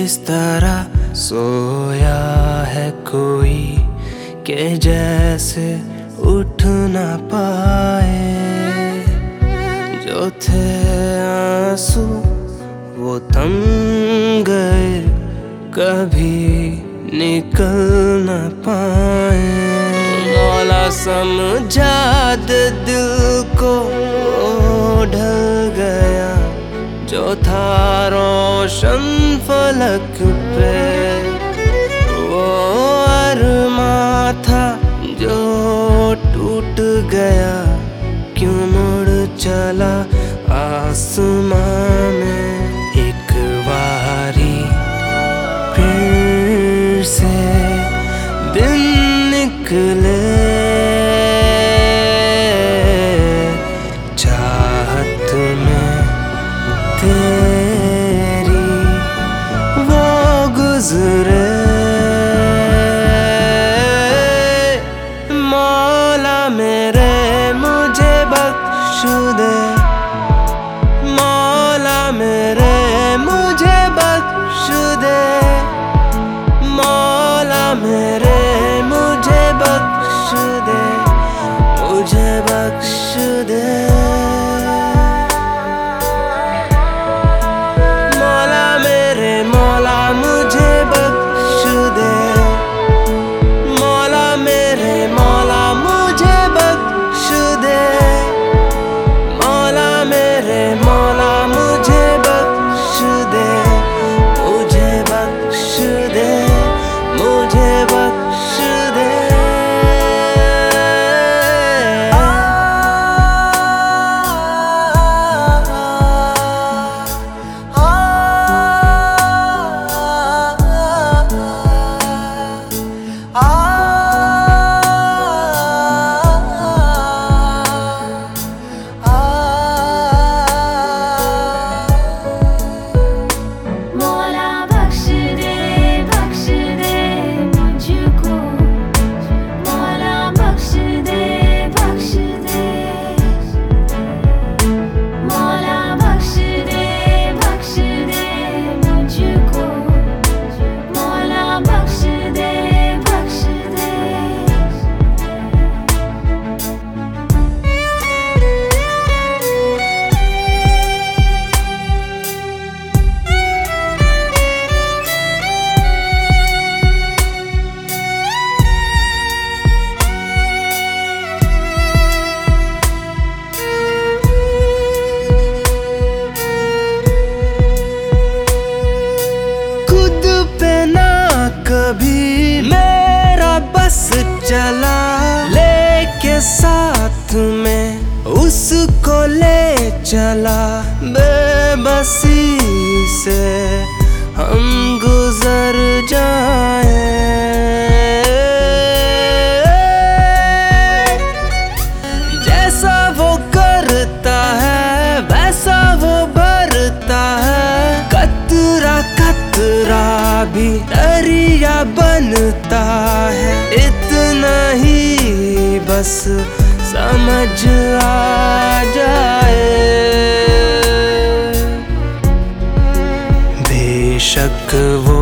इस तरह सोया है कोई के जैसे उठ ना पाए। जो थे आंसू वो थम गए, कभी निकल न पाए। मौला समझा दे दिल को, वो ढल गया जो था रोशन फलक पे। वो अरमा था जो टूट गया, क्यों मुड़ चला आसमां में। एक बारी फिर से दिन निकले, चाहत में तेरी वो गुजरे। मौला मेरे मुझे बख्श दे, मौला मेरे मुझे बख्श दे, मौला मेरे मुझे बख्श दे, मुझे बख्श दे। मौला मेरे मौला मुझे बख्श दे, मौला मेरे मौला मुझे बख्श दे, मौला मेरे मौला मुझे बख्श दे, मुझे बख्श दे, मुझे बख्श दे। कभी मेरा बस चला, लेके साथ में उसको ले चला। बेबसी से हम गुजर जाए, जैसा वो करता है वैसा वो भरता है। कतरा कतरा भी दरिया बनता है, इतना ही बस समझ आ जाए। बेशक वो